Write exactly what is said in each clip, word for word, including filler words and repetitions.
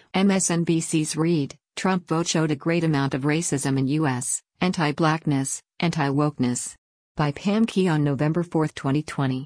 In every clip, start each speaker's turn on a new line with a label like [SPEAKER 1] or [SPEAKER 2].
[SPEAKER 1] M S N B C's Read, Trump vote showed a great amount of racism in U S, anti-blackness, anti-wokeness. By Pam Key on November fourth, twenty twenty.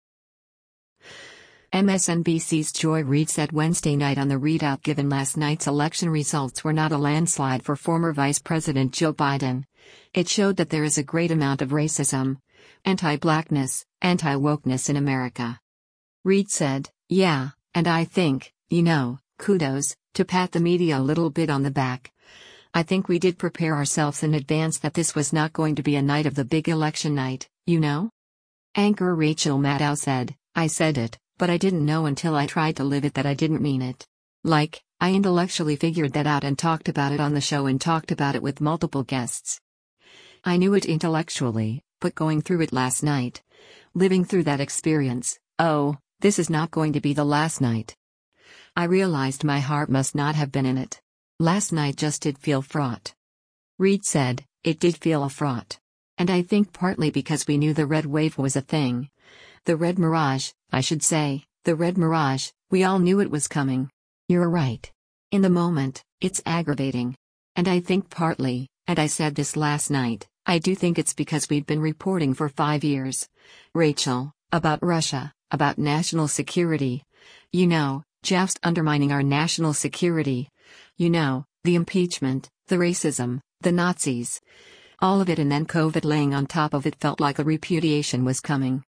[SPEAKER 1] M S N B C's Joy Reid said Wednesday night on the readout given last night's election results were not a landslide for former Vice President Joe Biden. It showed that there is a great amount of racism, anti-blackness, anti-wokeness in America. Reid said, "Yeah, and I think, you know, kudos, to pat the media a little bit on the back. I think we did prepare ourselves in advance that this was not going to be a night of the big election night, you know?" Anchor Rachel Maddow said, "I said it, but I didn't know until I tried to live it that I didn't mean it. Like, I intellectually figured that out and talked about it on the show and talked about it with multiple guests. I knew it intellectually, but going through it last night, living through that experience, oh, this is not going to be the last night. I realized my heart must not have been in it. Last night just did feel fraught." Reid said, "It did feel a fraught. And I think partly because we knew the red wave was a thing. The red mirage, I should say, the red mirage, we all knew it was coming. You're right. In the moment, it's aggravating. And I think partly, and I said this last night, I do think it's because we've been reporting for five years. Rachel, about Russia, about national security. You know, just undermining our national security. You know, the impeachment, the racism, the Nazis. All of it, and then COVID laying on top of it felt like a repudiation was coming."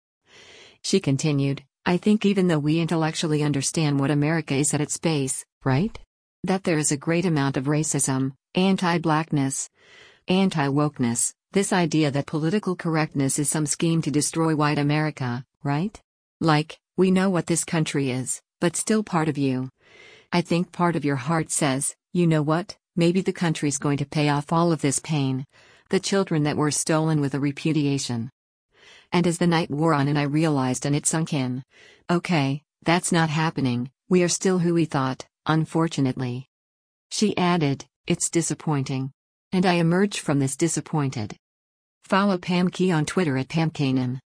[SPEAKER 1] She continued, "I think even though we intellectually understand what America is at its base, right? That there is a great amount of racism, anti-blackness, anti-wokeness, this idea that political correctness is some scheme to destroy white America, right? Like, we know what this country is, but still part of you. I think part of your heart says, you know what, maybe the country's going to pay off all of this pain, the children that were stolen with a repudiation. And as the night wore on and I realized and it sunk in, okay, that's not happening, we are still who we thought, unfortunately." She added, "It's disappointing. And I emerged from this disappointed." Follow Pam Key on Twitter at Pam Kanan.